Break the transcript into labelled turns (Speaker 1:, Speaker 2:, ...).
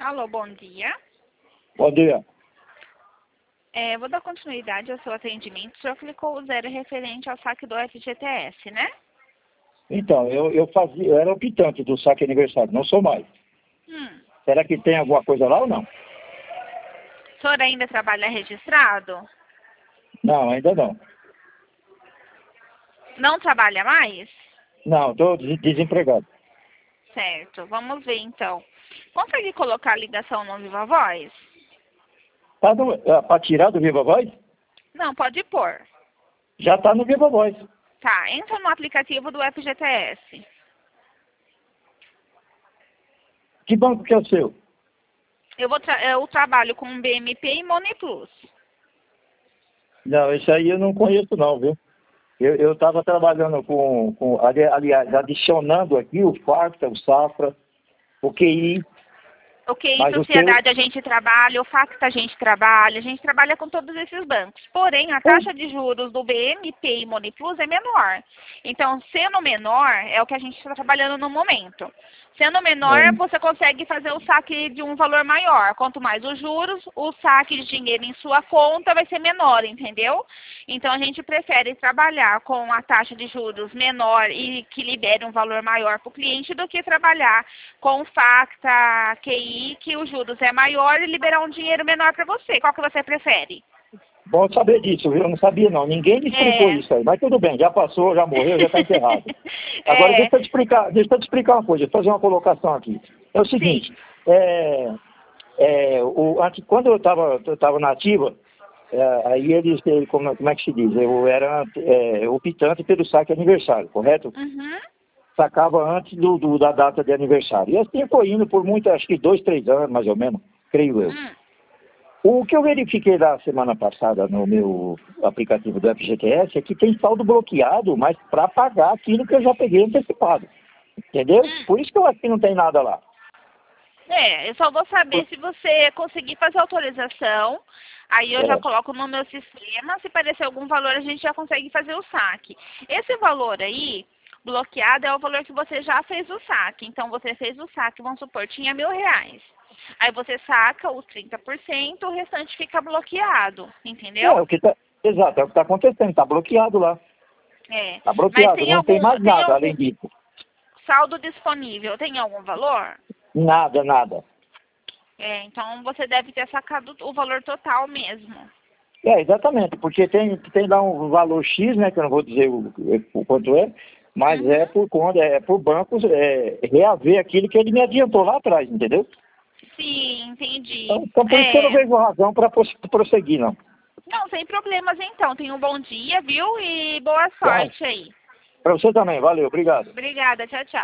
Speaker 1: Alô, bom dia.
Speaker 2: Bom dia.
Speaker 1: Vou dar continuidade ao seu atendimento. O senhor clicou o 0 referente ao saque do FGTS, né?
Speaker 2: Então, eu era optante do saque aniversário, não sou mais. Será que tem alguma coisa lá ou não?
Speaker 1: O senhor ainda trabalha registrado?
Speaker 2: Não, ainda não.
Speaker 1: Não trabalha mais?
Speaker 2: Não, estou desempregado.
Speaker 1: Certo, vamos ver então. Consegue colocar a ligação no Viva Voz?
Speaker 2: Tá para tirar do Viva Voz?
Speaker 1: Não, pode pôr.
Speaker 2: Já está no Viva Voz.
Speaker 1: Tá, entra no aplicativo do FGTS.
Speaker 2: Que banco que é o seu?
Speaker 1: Eu trabalho com BMP e Money Plus.
Speaker 2: Não, esse aí eu não conheço não, viu? Eu estava trabalhando aliás, adicionando aqui o FACTA, o Safra, o QI.
Speaker 1: O QI
Speaker 2: Mas
Speaker 1: Sociedade a gente trabalha, o Facta a gente trabalha com todos esses bancos. Porém, a taxa de juros do BMP e Money Plus é menor. Então, sendo menor, é o que a gente está trabalhando no momento. Sendo menor, você consegue fazer o saque de um valor maior. Quanto mais os juros, o saque de dinheiro em sua conta vai ser menor, entendeu? Então, a gente prefere trabalhar com a taxa de juros menor e que libere um valor maior para o cliente do que trabalhar com o Facta, QI, que os juros é maior e liberar um dinheiro menor para você. Qual que você prefere?
Speaker 2: Bom saber disso, viu? Eu não sabia não. Ninguém me explicou isso aí. Mas tudo bem, já passou, já morreu, já está enterrado. Agora deixa eu te explicar uma coisa, deixa eu fazer uma colocação aqui. É o seguinte, quando eu estava na ativa, aí como é que se diz? Eu era optante pelo saque aniversário, correto?
Speaker 1: Uhum.
Speaker 2: Sacava antes da data de aniversário. E assim foi indo por acho que 2, 3 anos, mais ou menos, creio eu. O que eu verifiquei da semana passada no meu aplicativo do FGTS é que tem saldo bloqueado, mas para pagar aquilo que eu já peguei antecipado. Entendeu? Por isso que eu acho que não tem nada lá.
Speaker 1: Eu só vou saber se você conseguir fazer autorização. Aí eu já coloco no meu sistema. Se aparecer algum valor, a gente já consegue fazer o saque. Esse valor aí, bloqueado, é o valor que você já fez o saque. Então, você fez o saque, vamos supor, tinha R$1.000. Aí você saca os 30%, o restante fica bloqueado, entendeu?
Speaker 2: Exato, é o que está acontecendo, está bloqueado lá. Está bloqueado,
Speaker 1: mas
Speaker 2: não tem mais nada além disso.
Speaker 1: Saldo disponível, tem algum valor?
Speaker 2: Nada.
Speaker 1: Então você deve ter sacado o valor total mesmo.
Speaker 2: Exatamente, porque tem lá um valor X, né, que eu não vou dizer o quanto é, mas é por conta, por bancos reaver aquilo que ele me adiantou lá atrás, entendeu?
Speaker 1: Sim, entendi.
Speaker 2: Então por isso que eu não vejo razão para prosseguir, não.
Speaker 1: Não, sem problemas então. Tenha um bom dia, viu? E boa sorte aí.
Speaker 2: Para você também, valeu, obrigado.
Speaker 1: Obrigada, tchau, tchau.